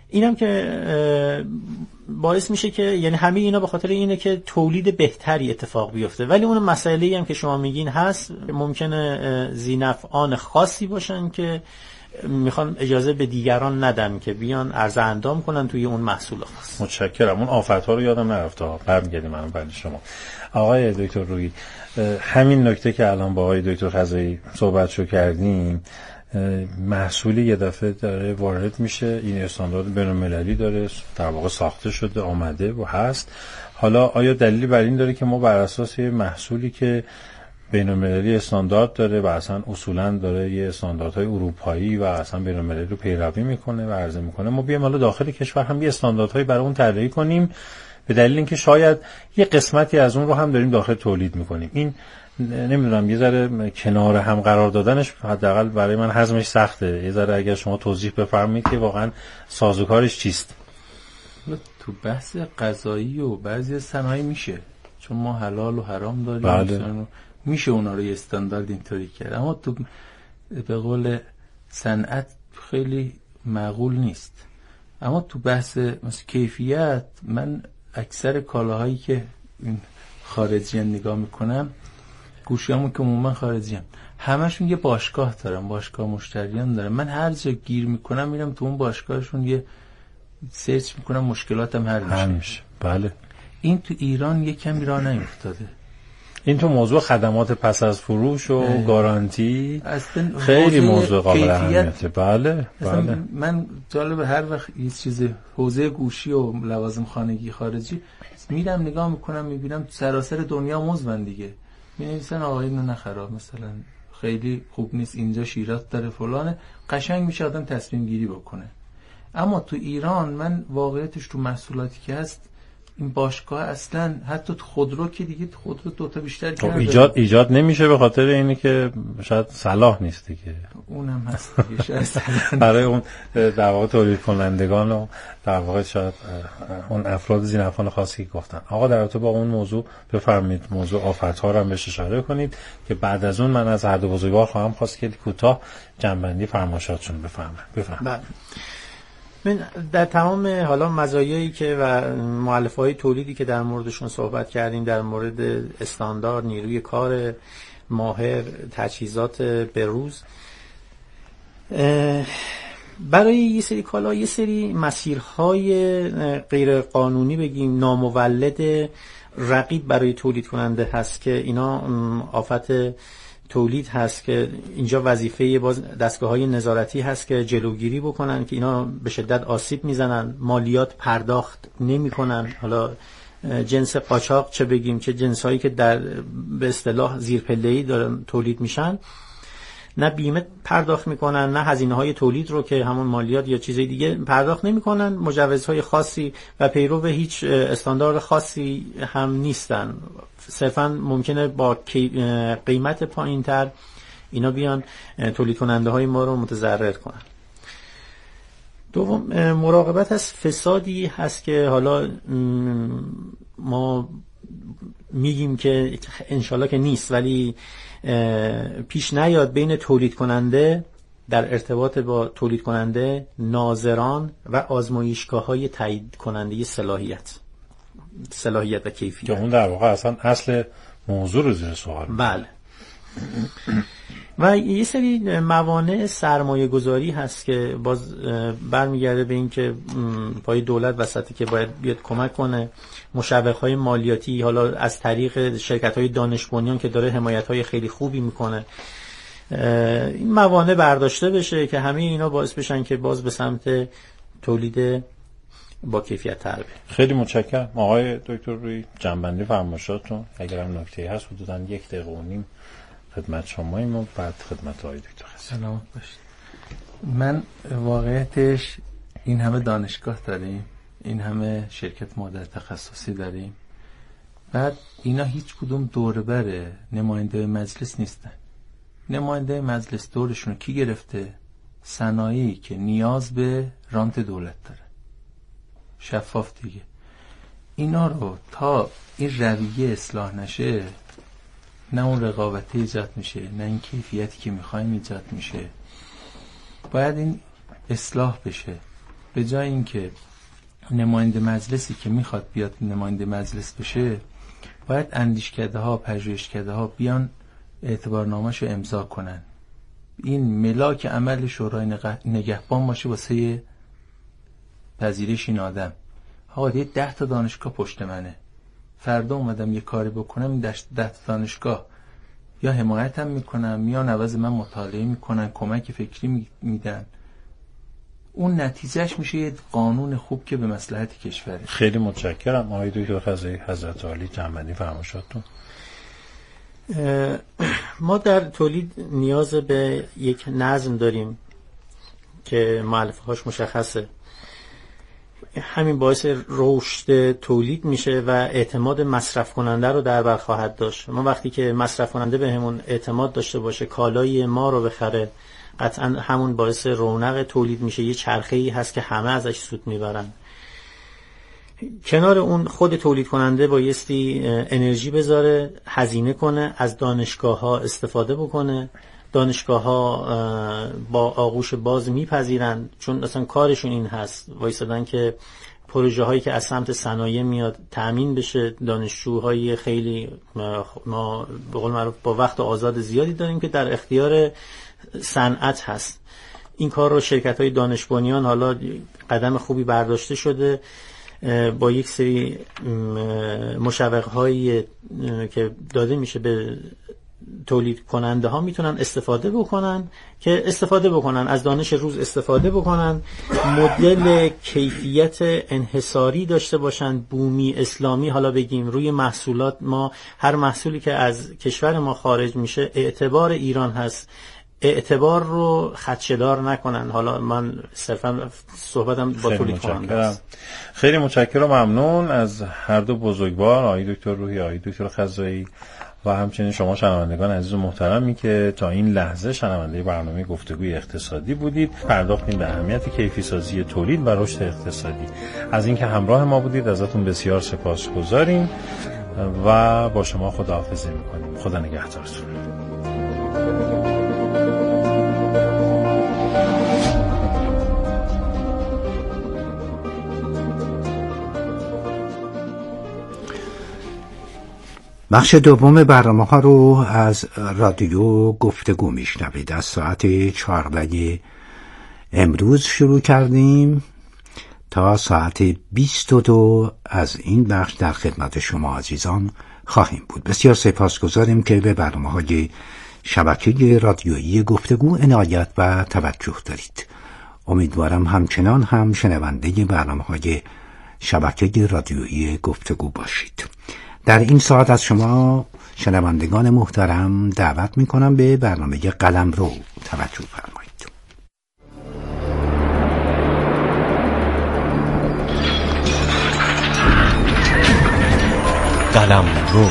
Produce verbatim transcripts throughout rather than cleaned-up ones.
اینم که باعث میشه که یعنی همه اینا به خاطر اینه که تولید بهتری اتفاق بیفته. ولی اون مسئله‌ای هم که شما میگین هست، ممکنه ذی‌نفعان خاصی باشن که میخوان اجازه به دیگران ندن که بیان عرضه اندام کنن توی اون محصول خاص. متشکرم. اون آفت‌ها رو یادم نرفته ها. برمیگردیم من بعد شما. آقای دکتر رویی، همین نکته که الان با آقای دکتر خزایی صحبتشو کردیم، محصولی یه دفعه داره وارد میشه، این استاندارد بین‌المللی داره، در واقع ساخته شده، آمده و هست. حالا آیا دلیلی بر این داره که ما بر اساس محصولی که بین‌المللی استاندارد داره و اصلا اصولاً داره یه استانداردهای اروپایی و اصلا بین‌المللی رو پیروی میکنه و عرضه میکنه، ما بیایم حالا داخل کشور هم یه استانداردهایی برای اون طراحی کنیم به دلیل اینکه شاید یه قسمتی از اون رو هم داریم داخل تولید میکنیم؟ این نمیدونم، یه ذره کنار هم قرار دادنش حداقل برای من هضمش سخته. یه ذره اگر شما توضیح بفرمایید که واقعا سازوکارش چیست. تو بحث غذایی و بعضی صنایع میشه، چون ما حلال و حرام داریم. بله. میشه اونا رو یه استاندارد اینطوری کرد، اما تو به قول صنعت خیلی معقول نیست. اما تو بحث مثل کیفیت، من اکثر کالاهایی که این خارجی نگاه میکنم، گوشیامو که عموما خارجی هم همشون یه باشگاه دارن، باشگاه مشتریان دارن. من هر جا گیر میکنم میرم تو اون باشگاهشون یه سرچ میکنم، مشکلاتم حل میشه. بله. این تو ایران یه کمی راه نیفتاده. این تو موضوع خدمات پس از فروش و گارانتی خیلی موضوع قابل اهمیته. بله بله. من جالب هر وقت یه چیز حوزه گوشی و لوازم خانگی خارجی میرم نگاه میکنم، میبینم سراسر دنیا مزمن دیگه می‌نویسن آقا اینو نخراب، مثلا خیلی خوب نیست، اینجا شیرات داره فلانه، قشنگ میشه آدم تصمیم گیری بکنه. اما تو ایران من واقعیتش تو محصولاتی که هست این باشگاه اصلا حتی تو خودرو که دیگه خودرو دوتا بیشتر که ایجاد ایجاد نمیشه به خاطر اینی که شاید صلاح نیست دیگه. اونم هست دیگه شاید برای اون در واقع تولید کنندگان و در واقع شاید اون افراد ذی‌نفعان خاصی که گفتن. آقا در رابطه با اون موضوع بفرمایید، موضوع آفت‌ها رو هم بهش اشاره کنید که بعد از اون من از هر دو بزرگوار خواهم خواست که کوتاه جنبندی فرمایشاتشون بفرمایید. بفرمایید. من در تمام حالا مزایایی که و مؤلفه‌های تولیدی که در موردشون صحبت کردیم، در مورد استاندارد، نیروی کار ماهر، تجهیزات بروز، برای یه سری کالا یه سری مسیرهای غیر قانونی بگیم نامولد رقیب برای تولید کننده هست که اینا آفت تولید هست که اینجا وظیفه باز دستگاه‌های نظارتی هست که جلوگیری بکنن که اینا به شدت آسیب میزنن، مالیات پرداخت نمی‌کنن. حالا جنس قاچاق چه بگیم، چه جنسایی که در به اصطلاح زیرپله‌ای دارن تولید میشن، نه بیمه پرداخت میکنن، نه هزینه‌های تولید رو که همون مالیات یا چیزای دیگه پرداخت نمیکنن، مجوزهای خاصی و پیرو هیچ استاندارد خاصی هم نیستن. صرفا ممکنه با قیمت پایینتر اینا بیان تولید کننده های ما رو متضرر کنن. دوم، مراقبت از فسادی هست که حالا ما میگیم که انشالله که نیست، ولی پیش نیاد بین تولید کننده در ارتباط با تولید کننده، ناظران و آزمایشگاه‌های تایید کننده صلاحیت صلاحیت و کیفیت که اون در واقع اصلا اصل موضوع رو زیر سوال. بله. و یه سری موانع سرمایه گذاری هست که باز برمیگرده به این که پای دولت وسطی که باید بیاد کمک کنه، مشوق‌های مالیاتی حالا از طریق شرکت‌های دانش بنیان که داره حمایت‌های خیلی خوبی میکنه، این موانع برداشته بشه که همه اینا باعث بشن که باز به سمت تولید با کیفیت تر بره. خیلی متشکرم آقای دکتر روی جنبندی فرمایشاتون. اگر هم نکته‌ای هست حدوداً یک دقیقه و نیم خدمت شماییم و بعد خدمت آقای دکتر خزایی. سلامت باشید. من واقعیتش این همه دانشگاه داریم، این همه شرکت مادر تخصصی داریم، بعد اینا هیچ کدوم دوربر نماینده مجلس نیستن. نماینده مجلس دورشون کی گرفته؟ صنایعی که نیاز به رانت دولت داره، شفاف دیگه. اینا رو تا این رویه اصلاح نشه، نه اون رقابت ایجاد میشه، نه این کیفیتی که میخوایم ایجاد میشه. باید این اصلاح بشه. به جای اینکه نماینده مجلسی که میخواد بیاد نماینده مجلس بشه باید اندیشکده ها پژوهشکده ها بیان اعتبارنامه‌شو امضا کنن، این ملاک عمل شورای نگهبان باشه واسه پذیرش این آدم. آقا یه ده تا دانشگاه پشت منه، فردا اومدم یه کاری بکنم این ده تا دانشگاه یا حمایتم میکنن یا عوض من مطالعه میکنن، کمک فکری میدن، اون نتیجهش میشه یه قانون خوب که به مصلحت کشوره. خیلی متشکرم آقای دکتر خزایی. حضرت عالی جنبندی فرمایشاتتون. ما در تولید نیاز به یک نظم داریم که مؤلفه‌هاش مشخصه. همین باعث رشد تولید میشه و اعتماد مصرف کننده رو در بر خواهد داشت. ما وقتی که مصرف کننده بهمون اعتماد داشته باشه، کالای ما رو بخره، قطعا همون باعث رونق تولید میشه. یه چرخه‌ای هست که همه ازش سود میبرن. کنار اون خود تولید کننده بایستی انرژی بذاره، هزینه کنه، از دانشگاه ها استفاده بکنه. دانشگاه ها با آغوش باز میپذیرن، چون اصلا کارشون این هست وایسادن که پروژه هایی که از سمت صنایع میاد تأمین بشه. دانشجوهای خیلی ما به قول معروف با وقت آزاد زیادی داریم که در اختیار صنعت هست. این کار رو شرکت های دانش بنیان حالا قدم خوبی برداشته شده، با یک سری مشوق هایی که داده میشه به تولید کننده ها میتونن استفاده بکنن که استفاده بکنن از دانش روز، استفاده بکنن، مدل کیفیت انحصاری داشته باشن، بومی اسلامی. حالا بگیم روی محصولات، ما هر محصولی که از کشور ما خارج میشه اعتبار ایران هست، اعتبار رو خدشه‌دار نکنن. حالا من صرفا صحبتم با تولید کننده است. خیلی متشکرم و ممنون از هر دو بزرگوار، آقای دکتر روحی، آقای دکتر خزایی، و همچنین شما شنوندگان عزیز و محترمی که تا این لحظه شنونده برنامه گفتگوی اقتصادی بودید. پرداختیم به اهمیت کیفی سازی تولید و رشد اقتصادی. از اینکه همراه ما بودید ازتون بسیار سپاسگزاریم و با شما خداحافظی میکنیم. خدا نگهدارتون. بخش دوم برنامه ها رو از رادیو گفتگو میشنوید. از ساعت چهارده امروز شروع کردیم تا ساعت بیست و دو از این بخش در خدمت شما عزیزان خواهیم بود. بسیار سپاسگزاریم که به برنامه های شبکه رادیویی گفتگو عنایت و توجه دارید. امیدوارم همچنان هم شنونده برنامه های شبکه رادیویی گفتگو باشید. در این ساعت از شما شنوندگان محترم دعوت میکنم به برنامه قلمرو توجه فرمایید. قلمرو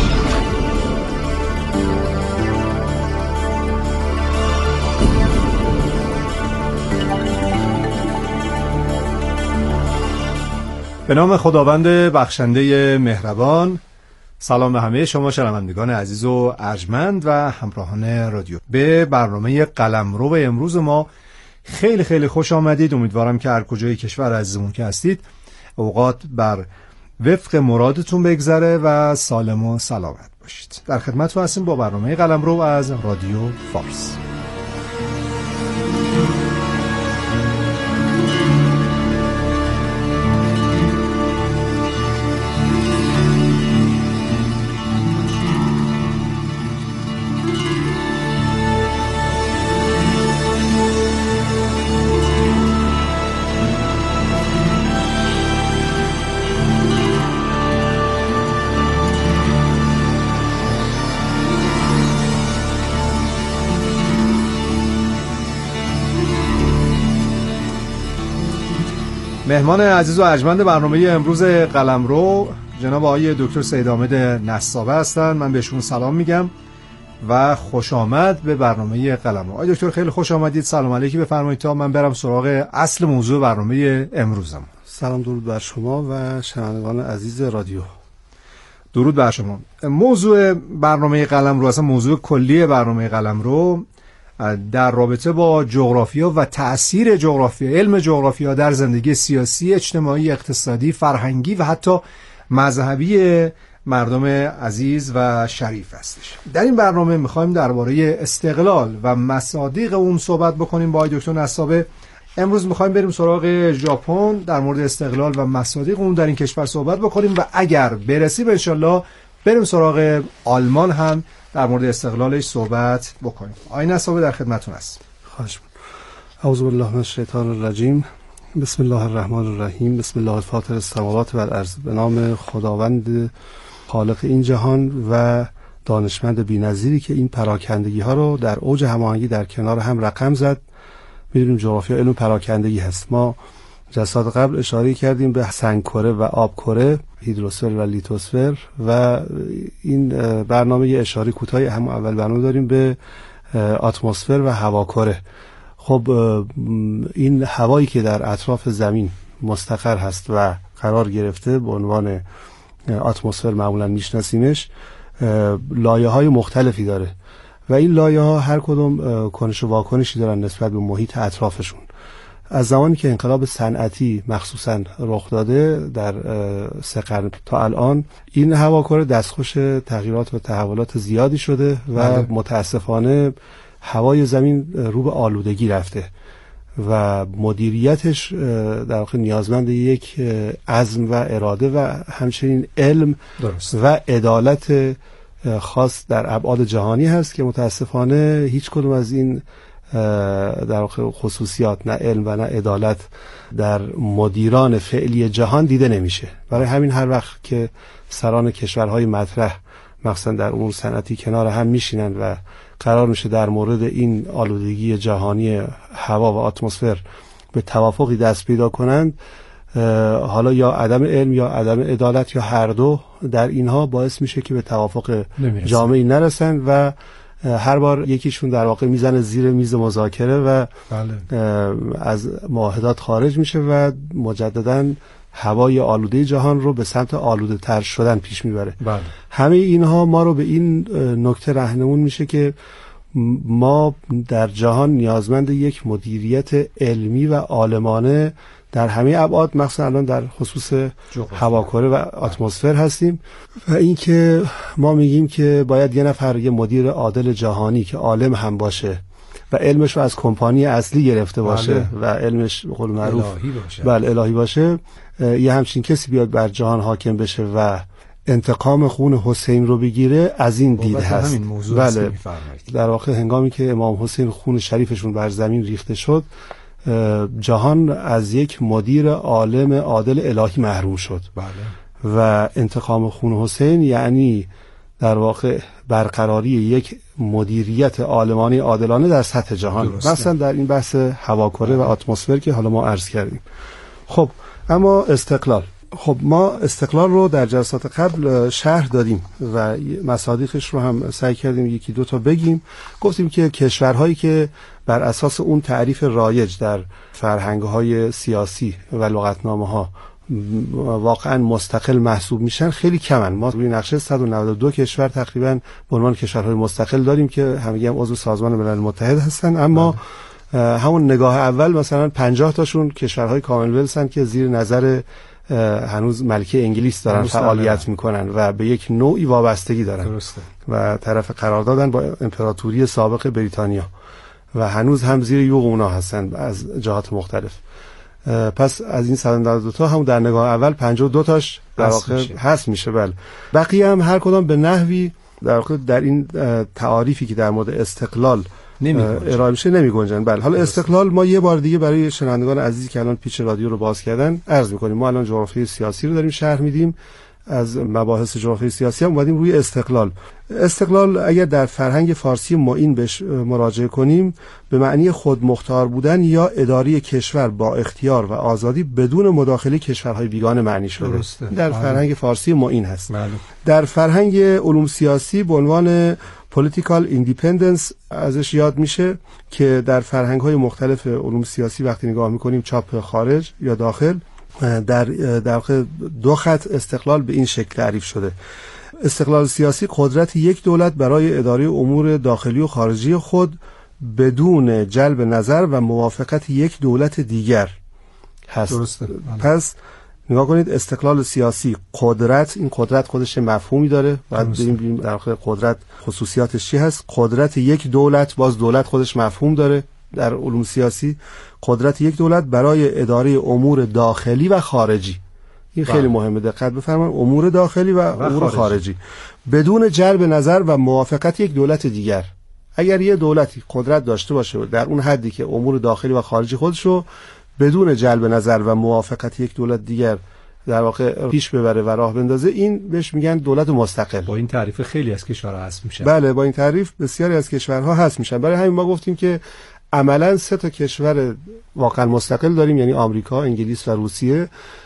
به نام خداوند بخشنده مهربان. سلام به همه شما شنوندگان عزیز و ارجمند و همراهان رادیو. به برنامه قلمرو امروز ما خیلی خیلی خوش آمدید. امیدوارم که هر کجای کشور عزیزمون که هستید اوقات بر وفق مرادتون بگذره و سالم و سلامت باشید. در خدمتتون هستیم با برنامه قلمرو از رادیو فارس. مهمان عزیز و ارجمند برنامه امروز قلمرو جناب آقای دکتر سید حامد نسابه هستند. من بهشون سلام میگم و خوش آمد به برنامه قلمرو. آقای دکتر خیلی خوش آمدید. سلام علیکی بفرمایید تا من برم سراغ اصل موضوع برنامه امروزم. سلام، درود بر شما و شنوندگان عزیز رادیو. درود بر شما. موضوع برنامه قلمرو، اصلا موضوع کلی برنامه قلمرو در رابطه با جغرافیا و تأثیر جغرافیا، علم جغرافیا در زندگی سیاسی، اجتماعی، اقتصادی، فرهنگی و حتی مذهبی مردم عزیز و شریف هستش. در این برنامه میخوایم درباره استقلال و مصادیق اون صحبت بکنیم با آقای دکتر نسابه. امروز میخوایم بریم سراغ ژاپن، در مورد استقلال و مصادیق اون در این کشور صحبت بکنیم و اگر برسیم انشالله بریم سراغ آلمان هم در مورد استقلالش صحبت بکنیم. آقای نسابه در خدمتتون است. خواهش می‌کنم. اعوذ بالله من الشیطان الرجیم. بسم الله الرحمن الرحیم. بسم الله الفاطر السماوات و الارض. به نام خداوند خالق این جهان و دانشمند بی‌نظیری که این پراکندگی ها رو در اوج هماهنگی در کنار هم رقم زد. می‌دونیم جغرافیا علم پراکندگی هست. ما جلسات قبل اشاره کردیم به سنگ کره و آب کره، هیدروسفر و لیتوسفر، و این برنامه یه اشاره کوتاهی هم اول برنامه داریم به اتمسفر و هوا کره. خب این هوایی که در اطراف زمین مستقر هست و قرار گرفته به عنوان اتمسفر معمولا میشناسیمش، لایه های مختلفی داره و این لایه ها هر کدوم کنش و واکنشی دارن نسبت به محیط اطرافشون. از زمانی که انقلاب صنعتی مخصوصا رخ داده در سه قرن تا الان، این هواکره دستخوش تغییرات و تحولات زیادی شده و بله. متاسفانه هوای زمین رو به آلودگی رفته و مدیریتش در واقع نیازمند یک عزم و اراده و همچنین علم درست. و عدالت خاص در ابعاد جهانی هست که متاسفانه هیچ کدوم از این در واقع خصوصیات، نه علم و نه عدالت، در مدیران فعلی جهان دیده نمیشه. برای همین هر وقت که سران کشورهای مطرح مخصوصا در امور صنعتی کنار هم میشینن و قرار میشه در مورد این آلودگی جهانی هوا و اتمسفر به توافقی دست پیدا کنند، حالا یا عدم علم یا عدم عدالت یا هر دو در اینها باعث میشه که به توافق جامعی نرسن و هر بار یکیشون در واقع میزنه زیر میز مذاکره و بله. از معاهدات خارج میشه و مجدداً هوای آلوده جهان رو به سمت آلوده تر شدن پیش میبره. بله. همه اینها ما رو به این نکته راهنمون میشه که ما در جهان نیازمند یک مدیریت علمی و عالمانه در همه ابعاد، مخصوصا الان در خصوص هواکره و اتمسفر هستیم و اینکه ما میگیم که باید یه نفر یه مدیر عادل جهانی که عالم هم باشه و علمش رو از کمپانی اصلی گرفته باشه بله. و علمش به قول معروف الهی باشه. بله الهی باشه، یه همچین کسی بیاد بر جهان حاکم بشه و انتقام خون حسین رو بگیره، از این دید هست. بله در واقع هنگامی که امام حسین خون شریفشون بر زمین ریخته شد، جهان از یک مدیر عالم عادل الهی محروم شد. بله. و انتقام خون حسین یعنی در واقع برقراری یک مدیریت عالمانی عادلانه در سطح جهان، مثلا در این بحث هواکره و اتمسفر که حالا ما عرض کردیم. خب اما استقلال، خب ما استقلال رو در جلسات قبل شرح دادیم و مصادیقش رو هم سعی کردیم یکی دو تا بگیم. گفتیم که کشورهایی که بر اساس اون تعریف رایج در فرهنگ‌های سیاسی و لغتنامه‌ها واقعا مستقل محسوب میشن خیلی کمن. ما روی نقشه صد و نود و دو کشور تقریبا به عنوان کشورهای مستقل داریم که همگی هم عضو سازمان ملل متحد هستن، اما همون نگاه اول مثلا پنجاه تاشون کشورهای کامن هستن که زیر نظر هنوز ملکه انگلیس دارن فعالیت میکنن و به یک نوعی وابستگی دارن. درسته. و طرف قرار دادن با امپراتوری سابق بریتانیا و هنوز هم زیر یوغ اونا هستن از جهات مختلف. پس از این صد و نود و دو تا هم در نگاه اول پنجاه و دو تاش در واقع هست میشه. بله بقیه هم هر کدام به نحوی در واقع در این تعاریفی که در مورد استقلال ارائه میشه نمی گنجن. بله حالا استقلال ما یه بار دیگه برای شنوندگان عزیزی که الان پیچ رادیو رو باز کردن عرض میکنیم. ما الان جغرافیای سیاسی رو داریم شرح میدیم، از مباحث جغرافیای سیاسی هم اومدیم روی استقلال. استقلال اگر در فرهنگ فارسی معین بهش مراجعه کنیم به معنی خود مختار بودن یا اداره کشور با اختیار و آزادی بدون مداخله کشورهای بیگانه معنی شده. درسته. در بله. فرهنگ فارسی معین هست. بله. در فرهنگ علوم سیاسی به عنوان political independence ازش یاد میشه که در فرهنگ‌های مختلف علوم سیاسی وقتی نگاه میکنیم چاپ خارج یا داخل، در در واقع دو خط استقلال به این شکل تعریف شده. استقلال سیاسی قدرت یک دولت برای اداره امور داخلی و خارجی خود بدون جلب نظر و موافقت یک دولت دیگر هست. درسته. پس نگاه کنید، استقلال سیاسی، قدرت، این قدرت خودش مفهومی داره، بعد ببینیم در واقع قدرت خصوصیاتش چی هست. قدرت یک دولت، باز دولت خودش مفهوم داره در علوم سیاسی. قدرت یک دولت برای اداره امور داخلی و خارجی، این خیلی مهمه دقت بفرمایید، امور داخلی و, و امور خارجی. خارجی بدون جلب نظر و موافقت یک دولت دیگر. اگر یه دولتی قدرت داشته باشه در اون حدی که امور داخلی و خارجی خودشو بدون جلب نظر و موافقت یک دولت دیگر در واقع پیش ببره و راه بندازه، این بهش میگن دولت مستقل. با این تعریف خیلی از کشورها هست میشه. بله، با این تعریف بسیاری از کشورها هست میشن. برای همین ما گفتیم که عملاً سه تا کشور واقعا مستقل داریم، یعنی آمریکا، انگلیس و روسیه،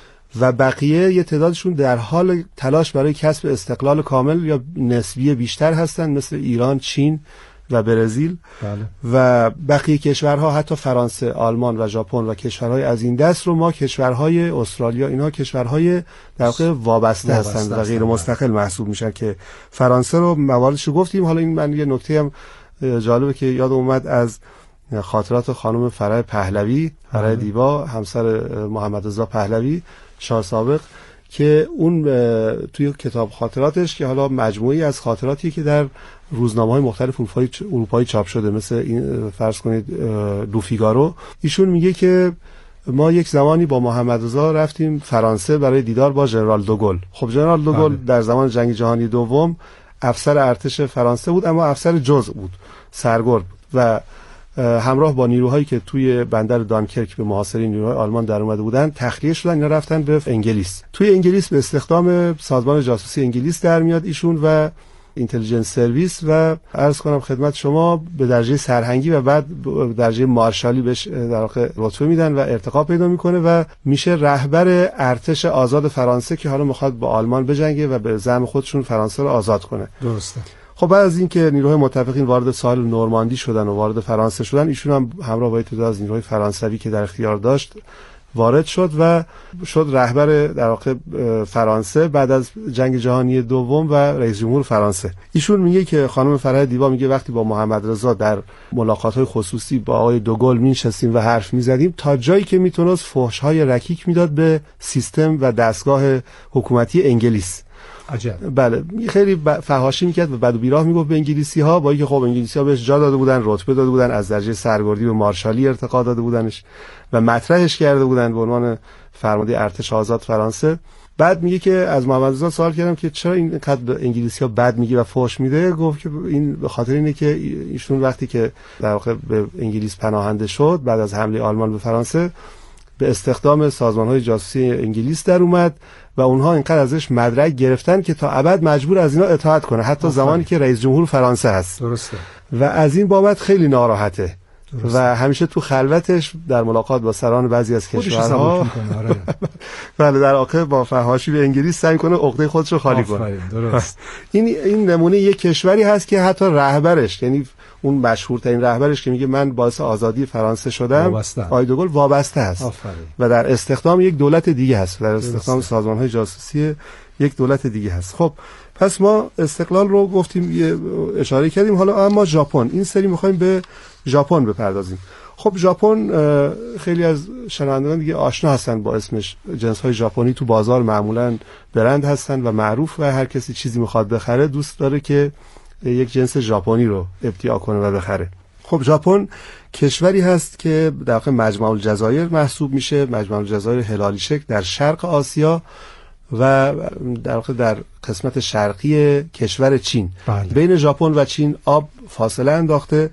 و بقیه یه تعدادشون در حال تلاش برای کسب استقلال کامل یا نسبی بیشتر هستن، مثل ایران، چین و برزیل. بله. و بقیه کشورها، حتی فرانسه، آلمان و ژاپن و کشورهای از این دست رو ما کشورهای استرالیا، اینها کشورهای در واقع وابسته هستند و غیر مستقل محسوب میشن، که فرانسه رو مواردش رو گفتیم. حالا این من یه نکته هم جالبه که یاد اومد از خاطرات خانم فرح پهلوی، فرح دیبا، همسر محمد رضا پهلوی شاه سابق، که اون توی کتاب خاطراتش که حالا مجموعی از خاطراتی که در روزنامه‌های مختلف اروپایی چاپ شده، مثل این فرض کنید لو فیگارو، ایشون میگه که ما یک زمانی با محمد رضا رفتیم فرانسه برای دیدار با ژنرال دوگل. خب ژنرال دوگل در زمان جنگ جهانی دوم افسر ارتش فرانسه بود، اما افسر جزء بود، سرگرد بود، و همراه با نیروهایی که توی بندر دانکرک به محاصره نیروهای آلمان در اومده بودن تخلیه شدن. اینا رفتن به انگلیس. توی انگلیس به استخدام سازمان جاسوسی انگلیس در میاد ایشون و اینتلیجنس سرویس، و عرض کنم خدمت شما به درجه سرهنگی و بعد به درجه مارشالی بهش در واقع رتبه میدن و ارتقا پیدا میکنه و میشه رهبر ارتش آزاد فرانسه که حالا میخواد با آلمان بجنگه و به زعم خودشون فرانسه رو آزاد کنه. درسته. خب بعد از اینکه نیروهای متفقین وارد ساحل نورماندی شدن و وارد فرانسه شدن، ایشون هم همراه با تعداد از نیروهای فرانسوی که در اختیار داشت وارد شد و شد رهبر در واقع فرانسه بعد از جنگ جهانی دوم و رئیس جمهور فرانسه. ایشون میگه که خانم فرح دیبا میگه وقتی با محمد رضا در ملاقات‌های خصوصی با آقای دوگل می‌نشستیم و حرف می‌زدیم، تا جایی که میتونست فحش‌های رکیک میداد به سیستم و دستگاه حکومتی انگلیس. عجب. بله، خیلی فحاشی میکرد و بد و بیراه میگفت به انگلیسی ها، با اینکه خب انگلیسی ها بهش جا داده بودن، رتبه داده بودن، از درجه سرگردی به مارشالی ارتقا داده بودنش و مطرحش کرده بودن به عنوان فرمانده ارتش آزاد فرانسه. بعد میگه که از محمد رضا سوال کردم که چرا این قد به انگلیسی ها بد میگه و فحش میده. گفت که این به خاطر اینه که ایشون وقتی که در واقع به انگلیس پناهنده شد بعد از حمله آلمان به فرانسه، به استخدام سازمان‌های جاسوسی انگلیس در اومد و اونها اینقدر ازش مدرک گرفتن که تا ابد مجبور از اینا اطاعت کنه، حتی زمانی که رئیس جمهور فرانسه هست. درسته. و از این بابت خیلی ناراحته. درسته. و همیشه تو خلوتش در ملاقات با سران بعضی از کشورها بله در واقع با فحاشی به انگلیس سعی کنه عقده خودش رو خالی کنه. درست. این این نمونه یک کشوری هست که حتی رهبرش، یعنی اون مشهورترین رهبرش که میگه من باعث آزادی فرانسه شدم، آقای دوگل، وابسته است آفرین. و در استخدام یک دولت دیگه هست، در استخدام سازمان‌های جاسوسی یک دولت دیگه هست. خب پس ما استقلال رو گفتیم، اشاره کردیم. حالا اما ژاپن، این سری می‌خوایم به ژاپن بپردازیم. خب ژاپن خیلی از شنوندگان دیگه آشنا هستن با اسمش. جنس‌های ژاپنی تو بازار معمولاً برند هستن و معروف، و هر کسی چیزی می‌خواد بخره دوست داره که یک جنس ژاپنی رو ابتیاع کنه و بخره. خب ژاپن کشوری هست که در واقع مجمع الجزایر محسوب میشه، مجمع الجزایر هلالی شکل در شرق آسیا و در واقع در قسمت شرقی کشور چین. بله. بین ژاپن و چین آب فاصله انداخته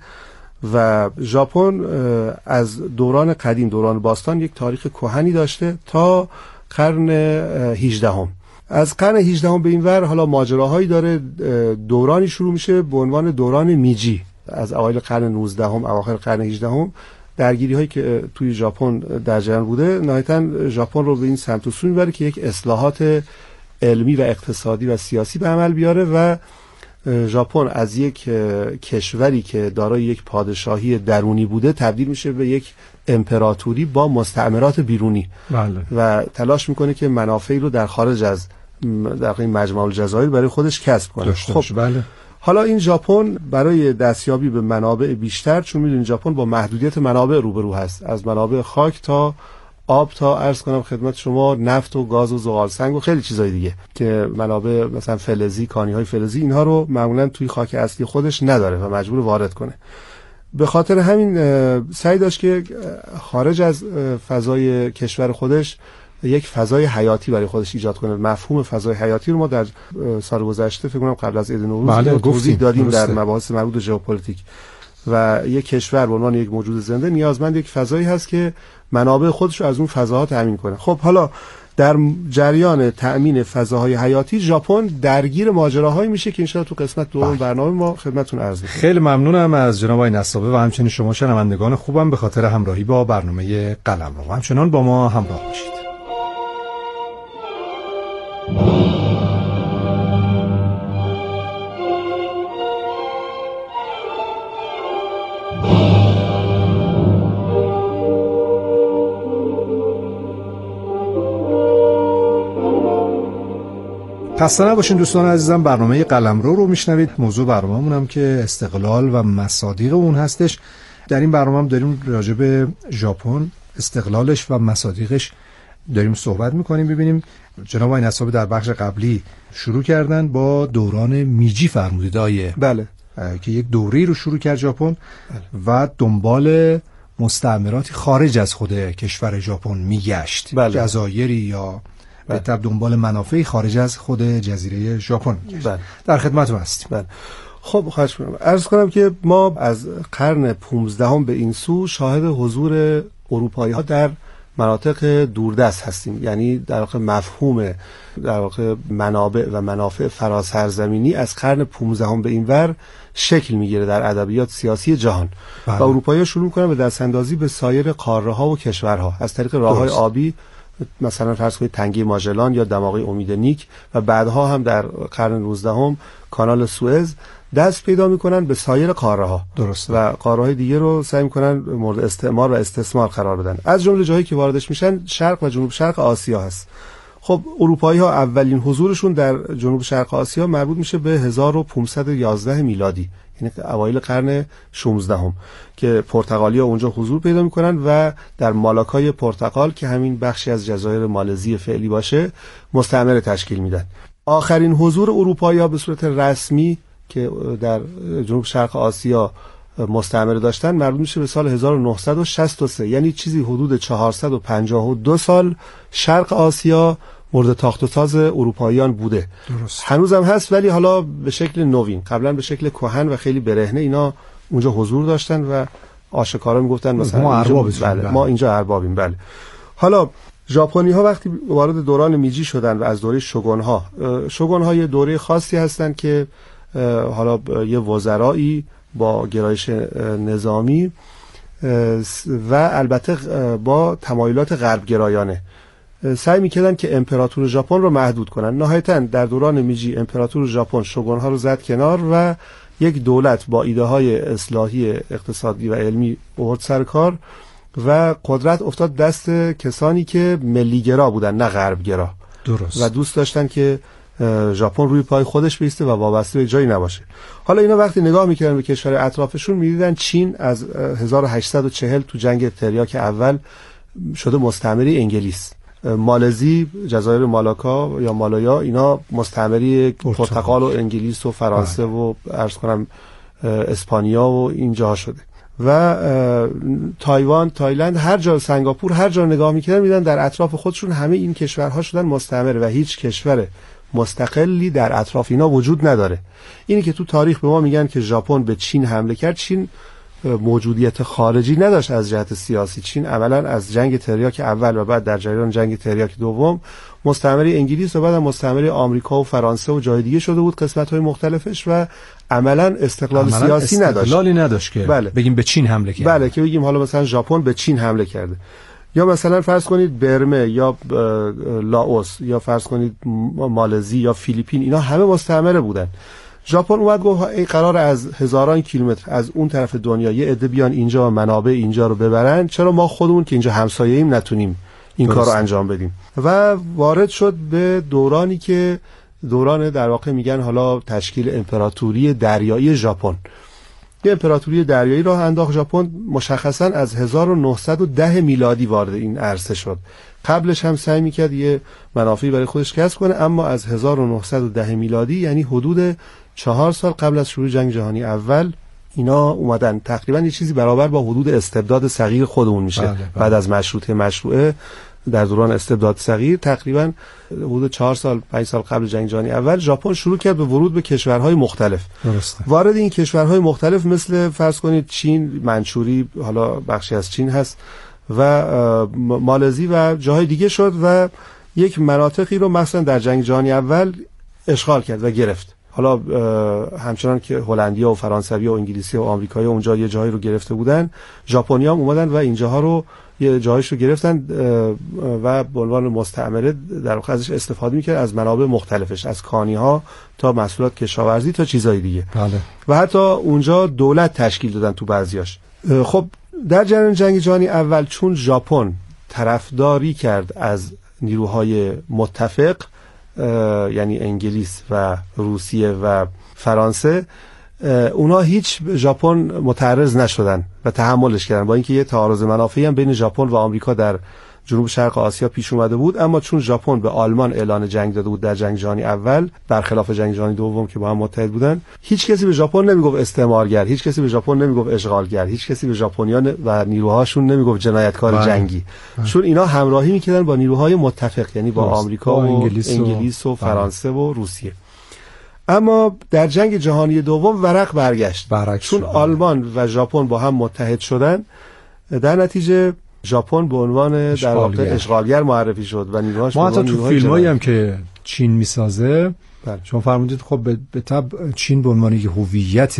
و ژاپن از دوران قدیم، دوران باستان، یک تاریخ کهنی داشته تا قرن هجدهم. از قرن هجدهم به این ور حالا ماجراهایی داره. دورانی شروع میشه به عنوان دوران میجی، از اوایل قرن نوزدهم اواخر قرن هجدهم. درگیری هایی که توی ژاپن در جریان بوده نهایتاً ژاپن رو به این سمت و سو میبره که یک اصلاحات علمی و اقتصادی و سیاسی به عمل بیاره و ژاپن از یک کشوری که دارای یک پادشاهی درونی بوده تبدیل میشه به یک امپراتوری با مستعمرات بیرونی. بله. و تلاش میکنه که منافعی رو در خارج از در این مجمع الجزایر برای خودش کسب کنه. خب بله. حالا این ژاپن برای دستیابی به منابع بیشتر، چون میدونید ژاپن با محدودیت منابع روبرو هست، از منابع خاک تا آب تا عرض کنم خدمت شما نفت و گاز و زغال سنگ و خیلی چیزای دیگه که منابع مثلا فلزی، کانی‌های فلزی، اینها رو معمولا توی خاک اصلی خودش نداره و مجبور وارد کنه. به خاطر همین سعی داشت که خارج از فضای کشور خودش یک فضای حیاتی برای خودش ایجاد کنه. مفهوم فضای حیاتی رو ما در سال گذشته فکر کنم قبل از عید نوروز توضیح دادیم در مباحث مربوط به ژئوپلیتیک. و یک کشور به عنوان یک موجود زنده نیازمند یک فضایی هست که منابع خودش رو از اون فضاها تامین کنه. خب حالا در جریان تأمین فضاهای حیاتی ژاپن درگیر ماجراهایی میشه که ان شاءالله تو قسمت دوم برنامه ما خدمتتون عرض می‌کنم. خیلی ممنونم از جناب آقای نسابه و همچنین شما شنوندگان خوبم به خاطر همراهی با برنامه قلمرو. همچنان با ما همراه باشید. خسته نباشین دوستان عزیزم، برنامه قلمرو رو میشنوید. موضوع برنامه‌مون هم که استقلال و مصادیق اون هستش. در این برنامه هم داریم راجع به ژاپن، استقلالش و مصادیقش داریم صحبت میکنیم. ببینیم جناب آقای نسابی در بخش قبلی شروع کردن با دوران میجی فرمودید آیه بله که یک دوری رو شروع کرد ژاپن بله. و دنبال مستعمراتی خارج از خود کشور ژاپن میگشت، بله. جزایری یا به تبع دنبال منافعی خارج از خود جزیره ژاپن. بله. در خدمتتون هستیم. بله. خب خواهش می‌کنم عرض کنم که ما از قرن پانزدهم به این سو شاهد حضور اروپایی‌ها در مناطق دوردست هستیم. یعنی در واقع مفهوم در واقع منابع و منافع فراسرزمینی از قرن پانزدهم به این ور شکل میگیره در ادبیات سیاسی جهان. بله. و اروپایی‌ها شروع می‌کنن به دستاندازی به سایر قاره‌ها و کشورها از طریق راه‌های آبی، مثلا فرض کنید تنگه ماژلان یا دماغه امید نیک، و بعدها هم در قرن نوزدهم کانال سوئز، دست پیدا میکنن به سایر قاره‌ها. درست. و قاره‌های دیگه رو سعی میکنن مورد استعمار و استثمار قرار بدن. از جمله جاهایی که واردش میشن شرق و جنوب شرق آسیا هست. خب اروپایی‌ها اولین حضورشون در جنوب شرق آسیا مربوط میشه به هزار و پانصد و یازده میلادی، یعنی اوایل قرن شانزدهم هم که پرتغالی‌ها اونجا حضور پیدا میکنن و در مالاکای پرتغال که همین بخشی از جزایر مالزی فعلی باشه مستعمره تشکیل میدن. آخرین حضور اروپایی‌ها به صورت رسمی که در جنوب شرق آسیا مستعمره داشتن مربوط میشه به سال هزار و نهصد و شصت و سه، یعنی چیزی حدود چهارصد و پنجاه و دو سال شرق آسیا مورد تاخت و تاز اروپاییان بوده. درست. هنوزم هست، ولی حالا به شکل نوین. قبلا به شکل کهن و خیلی برهنه اینا اونجا حضور داشتن و آشکارا میگفتن مثلا ما اربابیم. بله. ما اینجا اربابیم. بله. حالا ژاپنی ها وقتی وارد دوران میجی شدن و از دوره شوگون ها، شوگون ها یه دوره خاصی هستن که حالا یه وزرایی با گرایش نظامی و البته با تمایلات غرب گرایانه سعی میکردن که امپراتور ژاپن رو محدود کنن. نهایتاً در دوران میجی امپراتور ژاپن شوگون ها رو زد کنار و یک دولت با ایده های اصلاحی اقتصادی و علمی آورد سر کار و قدرت افتاد دست کسانی که ملیگرا بودن نه غربگرا. درست. و دوست داشتن که ژاپن روی پای خودش بیسته و وابسته به جایی نباشه. حالا اینا وقتی نگاه میکردن به کشور اطرافشون میدیدن چین از هزار و هشتصد و چهل تو جنگ تریاک اول شده مستعمره انگلیس، مالزی، جزایر مالاکا یا مالایا، اینا مستعمره پرتغال و انگلیس و فرانسه و عرض کنم اسپانیا و اینجا شده. و تایوان، تایلند، هر جا، سنگاپور، هر جا نگاه میکردن میدن در اطراف خودشون همه این کشورها شدن مستعمره و هیچ کشور مستقلی در اطراف اینا وجود نداره. اینی که تو تاریخ به ما میگن که ژاپن به چین حمله کرد، چین موجودیت خارجی نداشت از جهت سیاسی. چین عملا از جنگ تریاک اول و بعد در جریان جنگ تریاک دوم مستعمره انگلیس و بعد مستعمره آمریکا و فرانسه و جای دیگه شده بود، قسمت‌های مختلفش، و عملا استقلال عملاً سیاسی نداشت. استقلالی نداشت که بله. بگیم به چین حمله کرد. بله، که بگیم حالا مثلا ژاپن به چین حمله کرده، یا مثلا فرض کنید برمه یا لاوس یا فرض کنید مالزی یا فیلیپین، اینا همه مستعمره بودن. ژاپن اومد گفت ای قرار از هزاران کیلومتر از اون طرف دنیا یه عده بیان اینجا و منابع اینجا رو ببرن، چرا ما خودمون که اینجا همسایه‌ایم نتونیم این کار رو انجام بدیم؟ و وارد شد به دورانی که دوران در واقع میگن حالا تشکیل امپراتوری دریایی ژاپن. یه امپراتوری دریایی راه انداخت ژاپن، مشخصا از هزار و نهصد و ده میلادی وارد این عرصه شد. قبلش هم سعی میکرد یه منافعی برای خودش کسب کنه، اما از هزار و نهصد و ده میلادی یعنی حدود چهار سال قبل از شروع جنگ جهانی اول اینا اومدن. تقریبا یه چیزی برابر با حدود استبداد صغیر خودمون میشه. بله بله. بعد از مشروطه مشروعه در دوران استبداد صغیر تقریبا حدود چهار سال پنج سال قبل جنگ جهانی اول ژاپن شروع کرد به ورود به کشورهای مختلف. درسته. وارد این کشورهای مختلف مثل فرض کنید چین، منچوری، حالا بخشی از چین هست و مالزی و جاهای دیگه شد و یک مناطقی رو مثلا در جنگ جهانی اول اشغال کرد و گرفت. حالا همچنان که هلندیا و فرانسوی و انگلیسی و آمریکایی اونجا یه جایی رو گرفته بودن، ژاپنی هم اومدن و این جاها رو یه جایش رو گرفتن و به عنوان مستعمره در واقع ازش استفاده میکرد، از منابع مختلفش، از کانی‌ها تا محصولات کشاورزی تا چیزای دیگه. بله. و حتی اونجا دولت تشکیل دادن تو بعضیاش. خب در جریان جنگ جهانی اول چون ژاپن طرفداری کرد از نیروهای متفق، یعنی انگلیس و روسیه و فرانسه، اونا هیچ ژاپن متعرض نشدن و تحملش کردن، با اینکه یه تعارض منافعی هم بین ژاپن و آمریکا در جنوب شرق آسیا پیش اومده بود، اما چون ژاپن به آلمان اعلان جنگ داده بود در جنگ جهانی اول برخلاف جنگ جهانی دوم که با هم متحد بودن، هیچ کسی به ژاپن نمیگفت استعمارگر، هیچ کسی به ژاپن نمیگفت اشغالگر، هیچ کسی به ژاپنیان و نیروهاشون نمیگفت جنایتکار بله. جنگی بله. چون اینا همراهی میکردن با نیروهای متفق، یعنی با آمریکا و انگلیس و, انگلیس و فرانسه بله. و روسیه. اما در جنگ جهانی دوم ورق برگشت، چون شد. آلمان و ژاپن با هم متحد شدن، در نتیجه ژاپن به عنوان در واقع اشغالگر معرفی شد و نیروهاش ما حتی تو فیلمایی هم که چین میسازه بله. شما فرمودید خب به طب چین به عنوان یک هویت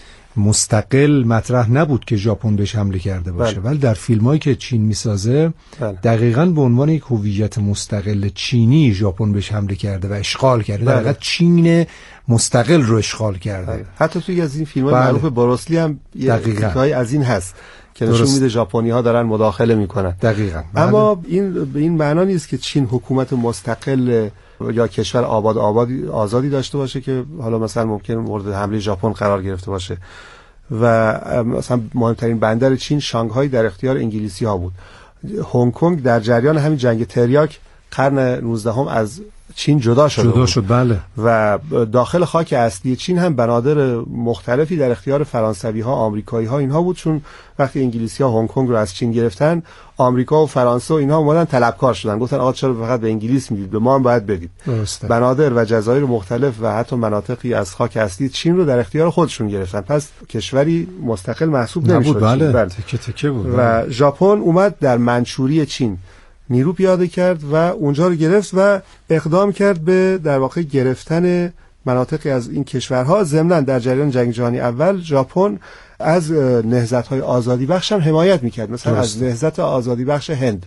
مستقل مطرح نبود که ژاپن بهش حمله کرده باشه، ولی در فیلمایی که چین میسازه بله. دقیقاً به عنوان یک هویت مستقل چینی ژاپن بهش حمله کرده و اشغال کرده، بله. دقیقاً چین مستقل رو اشغال کرده بله. حتی توی از این فیلم‌های بله. معروف بروسلی هم یه تیکه‌ای از این هست که نشون میده ژاپنی‌ها دارن مداخله میکنن. دقیقاً. اما این به این معنا نیست که چین حکومت مستقل یا کشور آباد آبادی آزادی داشته باشه که حالا مثلا ممکن مورد حمله ژاپن قرار گرفته باشه. و مثلا مهمترین بندر چین شانگهای در اختیار انگلیسی‌ها بود. هنگ کنگ در جریان همین جنگ تریاک قرن نوزدهم از چین جدا شد جدا شد بله. و داخل خاک اصلی چین هم بنادر مختلفی در اختیار فرانسوی ها، آمریکایی ها اینها بود، چون وقتی انگلیسی ها هنگ کنگ رو از چین گرفتن، آمریکا و فرانسه و اینها اومدن طلبکار شدن، گفتن آقا چرا فقط به انگلیس میدید، به ما هم باید بدید. درسته. بنادر و جزایر مختلف و حتی مناطقی از خاک اصلی چین رو در اختیار خودشون گرفتن، پس کشوری مستقل محسوب نمیشد. بله. بله. تکه تکه بود. و ژاپن اومد در منچوری چین نیرو پیاده کرد و اونجا رو گرفت و اقدام کرد به در واقع گرفتن مناطقی از این کشورها. ضمناً در جریان جنگ جهانی اول ژاپن از نهضت‌های آزادی بخش هم حمایت می‌کرد، مثلا درست. از نهضت آزادی بخش هند،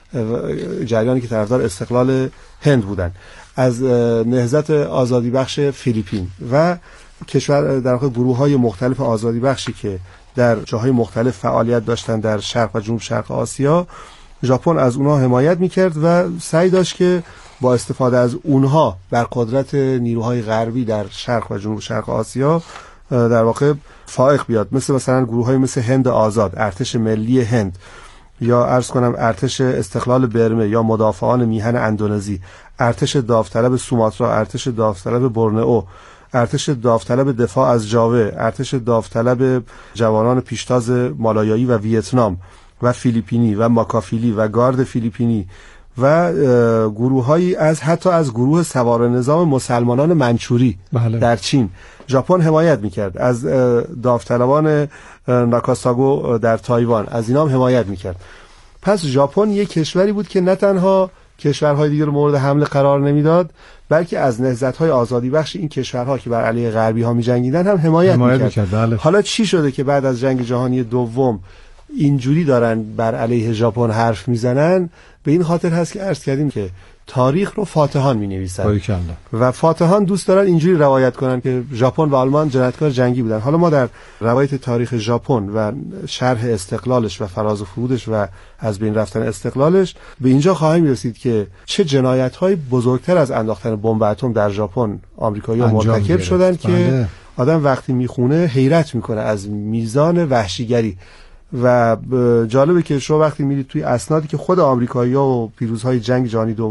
جریانی که طرفدار استقلال هند بودن، از نهضت آزادی بخش فیلیپین و کشور در واقع گروه‌های مختلف آزادی بخشی که در جاهای مختلف فعالیت داشتن در شرق و جنوب شرق آسیا. ژاپن از اونها حمایت میکرد و سعی داشت که با استفاده از اونها بر قدرت نیروهای غربی در شرق و جنوب شرق آسیا در واقع فائق بیاد، مثل مثلا گروه‌های مثل هند آزاد، ارتش ملی هند، یا عرض کنم ارتش استقلال برمه، یا مدافعان میهن اندونزی، ارتش داوطلب سوماترا، ارتش داوطلب بورنئو، ارتش داوطلب دفاع از جاوه، ارتش داوطلب جوانان پیشتاز مالایایی و ویتنام و فیلیپینی و ماکافیلی و گارد فیلیپینی و گروه‌هایی از حتی از گروه سوار نظام مسلمانان منچوری بله. در چین ژاپن حمایت میکرد، از داوطلبان ناکاساگو در تایوان از اینا هم حمایت میکرد. پس ژاپن یک کشوری بود که نه تنها کشورهای دیگر رو مورد حمله قرار نمیداد، بلکه از نهضت‌های آزادی بخش این کشورها که بر علیه غربی‌ها می‌جنگیدن هم حمایت, حمایت میکرد. میکرد بله. حالا چی شده که بعد از جنگ جهانی دوم اینجوری دارن بر علیه ژاپن حرف میزنن؟ به این خاطر هست که عرض کردیم که تاریخ رو فاتحان می‌نویسن باریکلا. و فاتحان دوست دارن اینجوری روایت کنن که ژاپن و آلمان جنایتکار جنگی بودن. حالا ما در روایت تاریخ ژاپن و شرح استقلالش و فراز و فرودش و از بین رفتن استقلالش به اینجا خواهیم رسید که چه جنایت‌های بزرگتر از انداختن بمب اتم در ژاپن آمریکایی‌ها مرتکب شدن که بله. آدم وقتی میخونه حیرت میکنه از میزان وحشیگری. و جالبه که شما وقتی میرید توی اسنادی که خود آمریکایی‌ها و پیروزهای جنگ جهانی دوم